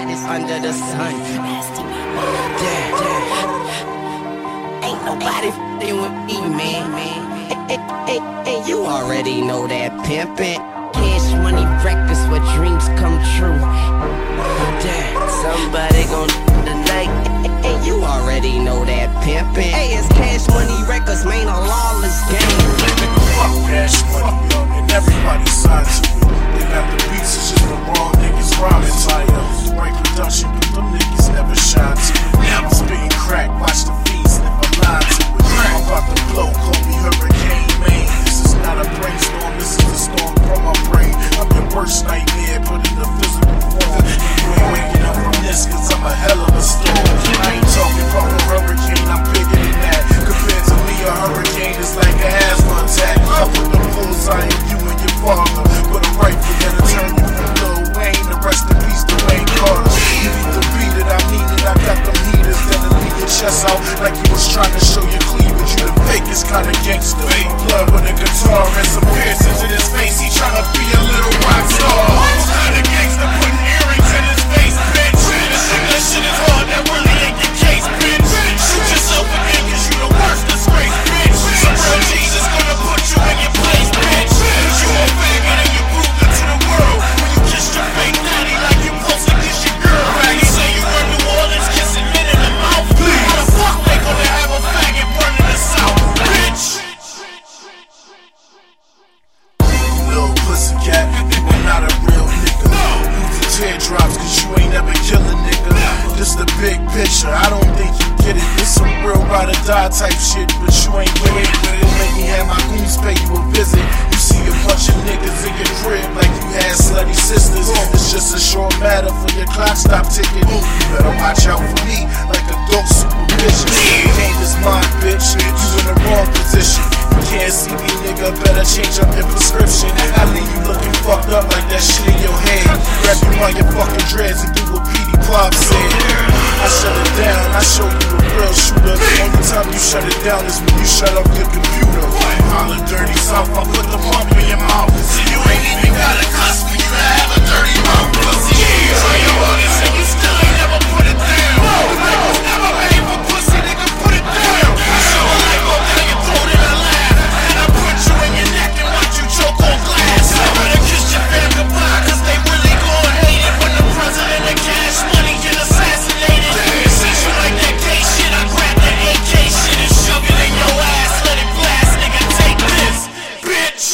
hottest under the sun. Damn. Ain't nobody f***ing with me, man. Hey, you already know that pimpin'. Cash Money Records where dreams come true. Damn, somebody gon' tonight. Hey, you already know that pimpin'. Hey, it's Cash Money Records, man, a lawless game. Fuck Cash Money, and everybody signed to it. They got the beats, it's just the wrong niggas rhyming tight up. The right production, but them niggas never shine to it. Now I'm spitting crack, watch the fiends slip a line to it. I'm about to blow, call me Hurricane Man. This is not a brainstorm, this is a storm from my brain. I'm your worst nightmare, put in the physical form. You ain't waking up from this, cause I'm a hell of a storm. I ain't talking about a hurricane, I'm bigger than that. Compared to me, a hurricane is like an asthma attack. I put the bullseye on you and your father, but a rifle that'll turn you from Lil Wayne. The rest in peace to Wayne Carter. You need to beat it, I mean it. I got them heaters that'll leave your chest out like you was trying to show your cleavage. You the fakest kind of gangster. Blood with a guitar and some piercings in his face. He tryna be a little rock star. What kind of gangster putting earrings in his face, bitch? That shit is hard, that really ain't the case, bitch. Shoot yourself again, cause you the worst disgrace, bitch. Some real Jesus gonna put you in your place, bitch. You a faggot and you proved it to the world when you kissed your fake daddy like you supposed to kiss your girl. You say you were New Orleans kissing men in the mouth. How the fuck they gonna have a faggot burning the South, bitch? Little pussycat, you are not a real nigga. Use the teardrops cause you ain't never kill a nigga. This the big picture, I don't think you get it. This some real ride or die type shit, but you ain't with it. Don't make me have my goons pay you a visit. You see a bunch of niggas in your crib like you had slutty sisters. It's just a short matter for your clock stop ticking. You better watch out for me like a dope supervision. Game is mine, bitch. You in the wrong position. You can't see me, nigga. Better change up your prescription. I leave you looking fucked up like that shit in your head. Grab you on your fucking dreads and do what Petey Pop said. I shut it down, I show you a real shooter. The only time you shut it down is when you shut up your computer. Holla dirty South, I'll put the pump in your mouth. See, you ain't even got a cuss for you to have a dirty mouth. Pussy, try your hardest and you still ain't never put it down. The mic was never made for pussy, nigga, put it down. I show a light bulb down your throat and I laugh. And I put you in your neck and watch you choke on glass. I better kiss your fam goodbye, cause they really gon' hate it when the president of Cash Money get assassinated. Since you like that gay shit, I grab that AK shit and shove it in your ass. Let it blast, nigga, take this, bitch.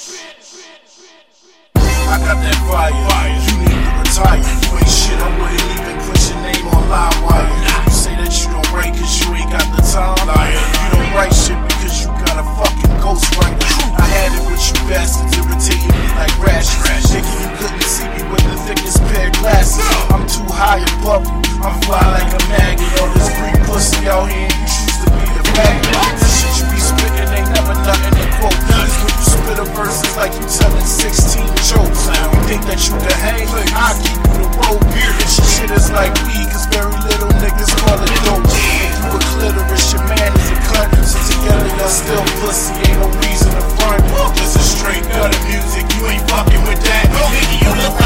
I got that fire, you need to retire. You ain't shit, I wouldn't even put your name on LiveWire. You say that you don't write cause you ain't got the time. You don't write shit because you got a fucking ghostwriter. I had it with you bastards irritating me like rashes. Nigga, you couldn't see me with the thickest pair of glasses. I'm too high above you, I'm fly like a maggot. All this free pussy out here and you choose to be a faggot. The shit you be spitting ain't never nothing to quote. This when you spit a verses like you telling 16 jokes. You think that you can hang? I'll keep you the road. This shit is like weed cause very little niggas call it dope. You a clitoris, your man is a cunt. So together y'all still pussy, ain't no reason to front. This is straight gutter music, you ain't fucking with that. Nigga, you look like